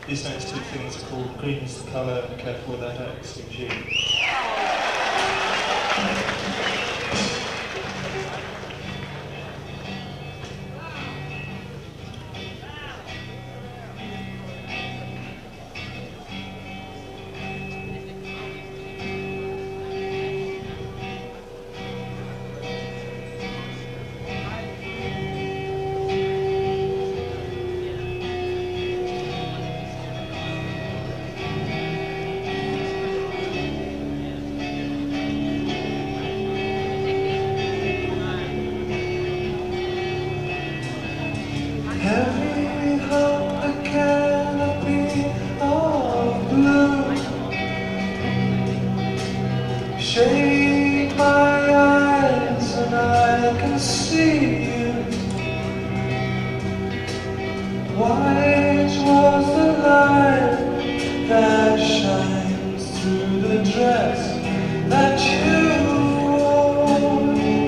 These next two things are called Green's the Colour and Careful with That X in G. Heavy hung the canopy of blue. Shade my eyes and I can see you. White was the light that shines through the dress that you wore.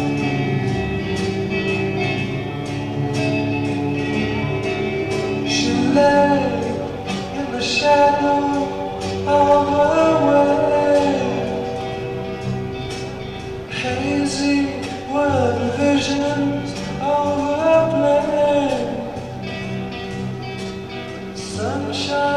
She lay in the shadow of her way. Hazy were the visions of her play. Sunshine